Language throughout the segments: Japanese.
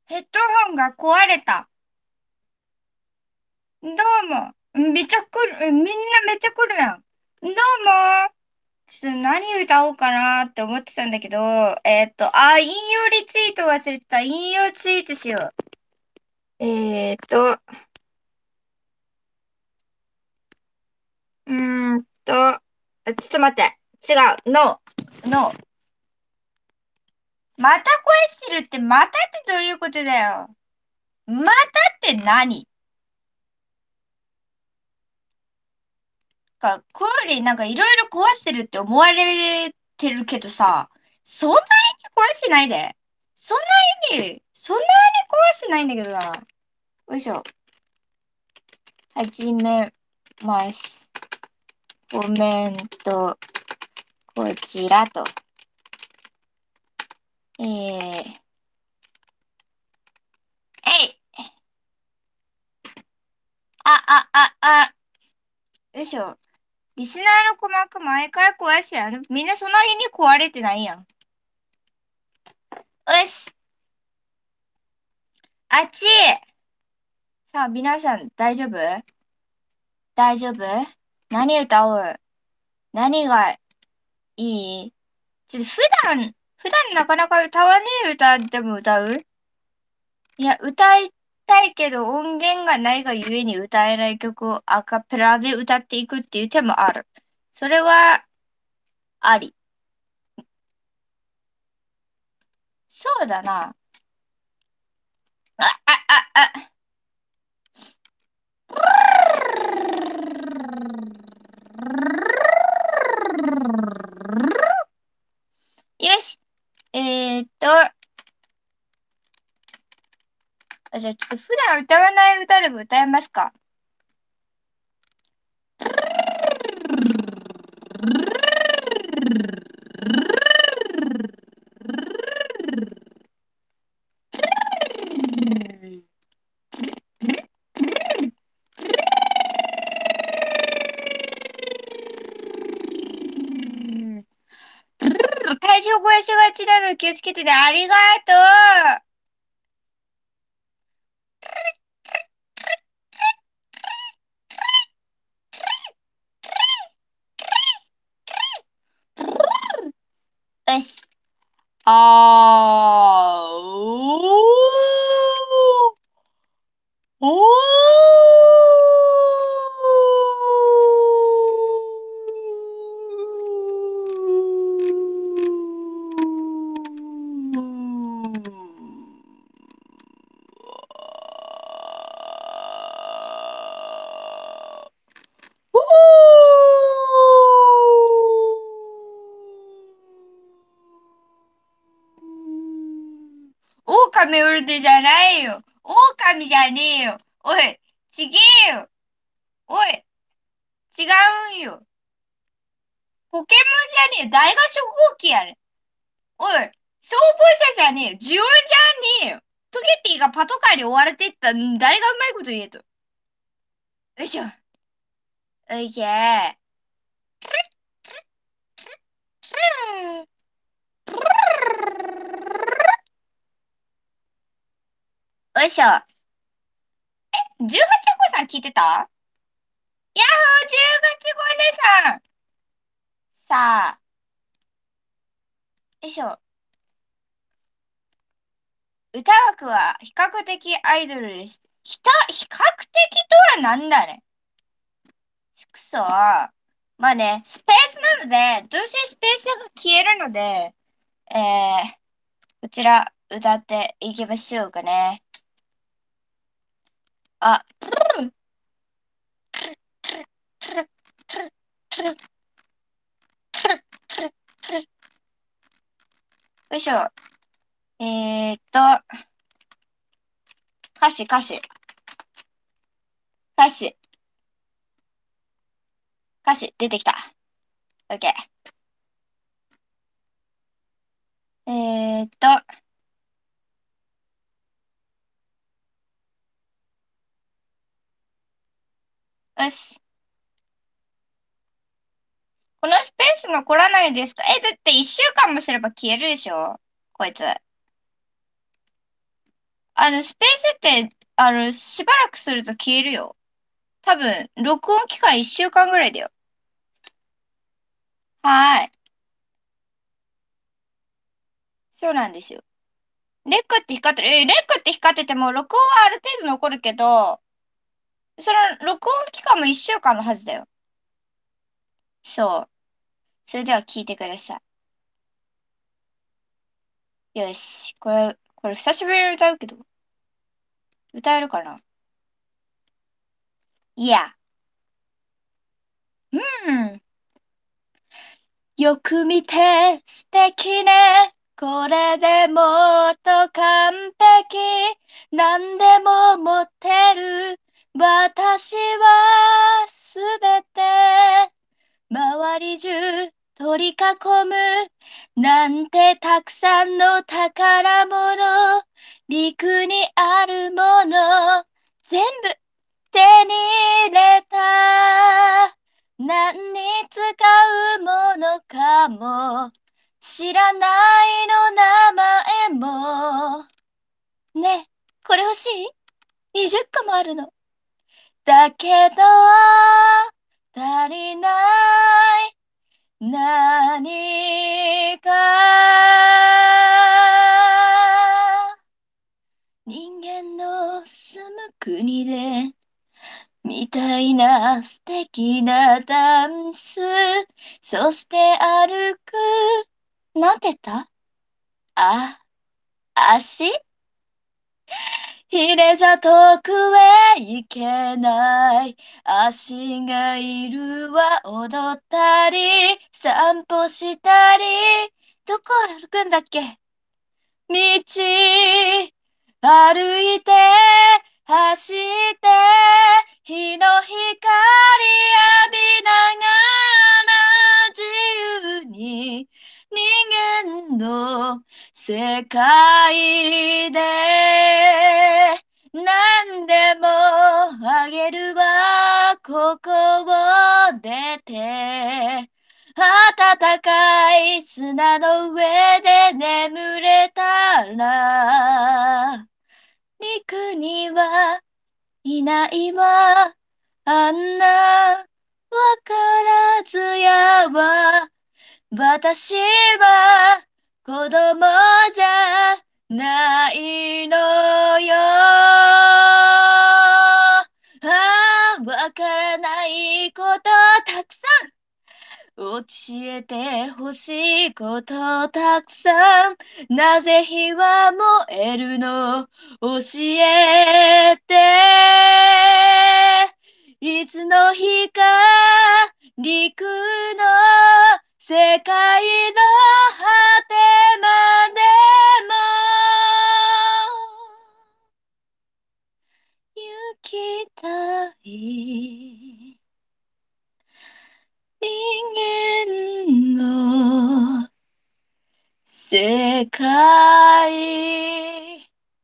ヘッドホンが壊れた。どうも。めっちゃ来る。みんなめっちゃ来るやん。どうも。ちょっと何歌おうかなって思ってたんだけど、引用リツイート忘れてた。引用ツイートしよう。えーっと、うーんと、ちょっと待って。違う。ノー。ノー。また壊してるって、またってどういうことだよ。またって何クーリーなんかいろいろ壊してるって思われてるけどさ、そんなに壊してないで。そんなに壊してないんだけどな。よいしょ。始めます。コメント、こちらと。えい。よいしょ。リスナーの鼓膜毎回壊してやん。みんなその日に壊れてないやん。よし。あっち。さあ、皆さん、大丈夫？大丈夫？何歌おう？何がいい？ちょっと普段なかなか歌わねえ歌でも歌う？いや、歌いたいけど音源がないがゆえに歌えない曲をアカペラで歌っていくっていう手もある。それは、あり。そうだな。あ。よし。じゃあちょっと普段歌わない歌でも歌えますか？体調壊しがちなの気をつけてね。ありがとう。よし。あーお狼ウルテじゃないよ。狼じゃねえよ。おい、ちげえよ。おい、違うんよ。ポケモンじゃねえよ。誰が初号機やねん。おい、消防車じゃねえよ。ジオルじゃねえよ。トゲピーがパトカーに追われてった誰がうまいこと言えと。よいしょ。おいしょ。よいしょ。18号さん聞いてた？やっほー、18号姉さん。さあ、よいしょ。歌枠は比較的アイドルです。比較的とはなんだね。くそ。まあね、スペースなので、どうせスペースが消えるので、えー、こちら歌っていきましょうかね。あ、よいしょ。えーっと、歌詞、歌詞、歌詞、出てきた。OK。えーっと、よし。このスペース残らないですか？だって1週間もすれば消えるでしょこいつ。 スペースって、しばらくすると消えるよ。多分、録音期間1週間ぐらいだよ。はーい。そうなんですよ。レックって光ってる。レックって光ってても、録音はある程度残るけど、その、録音期間も1週間のはずだよ。そう。それでは聞いてください。よし。これ久しぶりに歌うけど、歌えるかな？いや。うん。よく見て、素敵ね。これでもっと完璧。何でも持ってる。私はすべて。周り中取り囲む。なんてたくさんの宝物。陸にあるもの。全部手に入れた。何に使うものかも知らないの名前も。ねえ、これ欲しい？ 20 個もあるの。だけど、足りない。何か。人間の住む国でみたいな素敵なダンス。そして歩く。なんて言った？あ、足ひれじゃ遠くへ行けない。足がいるは踊ったり、散歩したり。どこ歩くんだっけ？道、歩いて、走って、日の光浴びながら自由に人間の世界で何でもあげるわ、ここを出て。暖かい砂の上で眠れたら、陸にはいないわ、あんなわからずやは、私は子供じゃないのよ。わからないことたくさん教えてほしいことたくさん。なぜ火は燃えるの？教えて。いつの日か陸の世界の果てまでも行きたい。人間の世界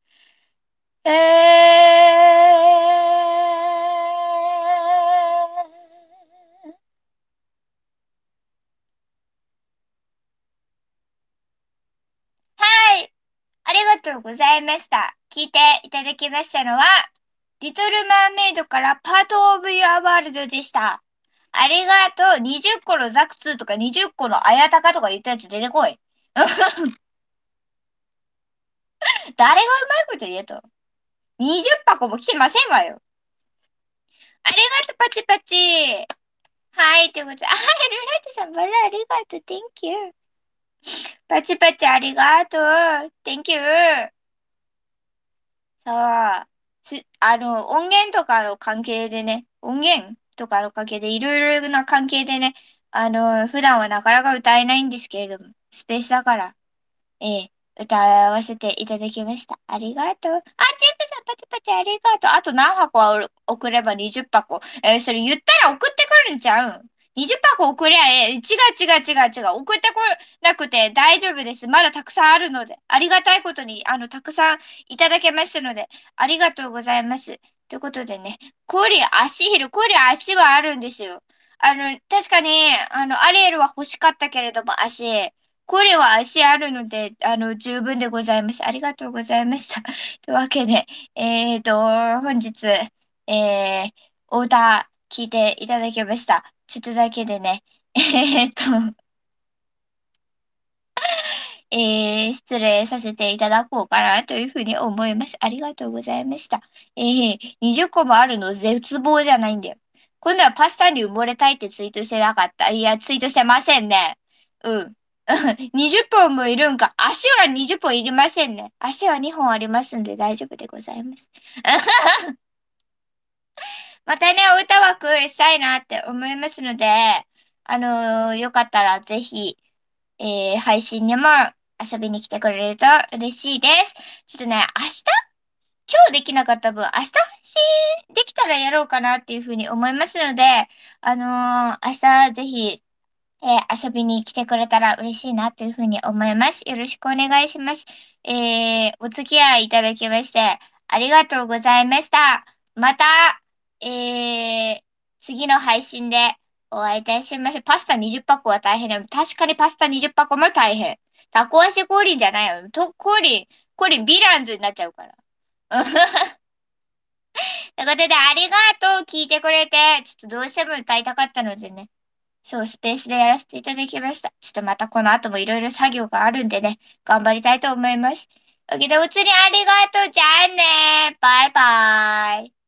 はい。ありがとうございました。聞いていただきましたのは、リトル・マーメイドからパート・オブ・ユア・ワールドでした。ありがとう。20個のザクツーとか20個のあやたかとか言ったやつ出てこい。誰がうまいこと言えと。20箱も来てませんわよ。ありがとう、パチパチ。はい、ということで。ルライトさん、バラありがとう。Thank you. パチパチありがとう。Thank you. さあ、音源とかの関係でね、音源とかの関係で、いろいろな関係でね、普段はなかなか歌えないんですけれども、スペースだから、歌わせていただきました。ありがとう。あ、チップさん、パチパチありがとう。あと何箱は送れば20箱。それ言ったら送ってくるんちゃうん？ 20 箱送りゃ違う違う違う違う。送ってこなくて大丈夫です。まだたくさんあるので。ありがたいことに、たくさんいただけましたので、ありがとうございます。ということでね、こり足はあるんですよ。確かに、アリエルは欲しかったけれども、足。 これは足あるので、十分でございます。ありがとうございました。というわけで、本日、オーダー聞いていただきました。ちょっとだけでね、えーっと、失礼させていただこうかなというふうに思います。ありがとうございました。20個もあるの絶望じゃないんだよ。今度はパスタに埋もれたいってツイートしてなかった。いや、ツイートしてませんね。うん。20本もいるんか。足は20本いりませんね。足は2本ありますんで大丈夫でございます。またね、お歌枠したいなって思いますので、よかったらぜひ、配信にも遊びに来てくれると嬉しいです。ちょっとね、今日できなかった分、明日配信できたらやろうかなっていうふうに思いますので、明日ぜひ、遊びに来てくれたら嬉しいなというふうに思います。よろしくお願いします。お付き合いいただきまして、ありがとうございました。また、えー、次の配信でお会いいたしましょう。パスタ20箱は大変だよ。確かにパスタ20箱も大変。タコ足降臨じゃないよ。降臨、ヴィランズになっちゃうから。ということで、ありがとう。聞いてくれて。ちょっとどうしても歌いたかったのでね。そう、スペースでやらせていただきました。ちょっとまたこの後もいろいろ作業があるんでね、頑張りたいと思います。だけど、お釣りありがとう。じゃあね。バイバイ。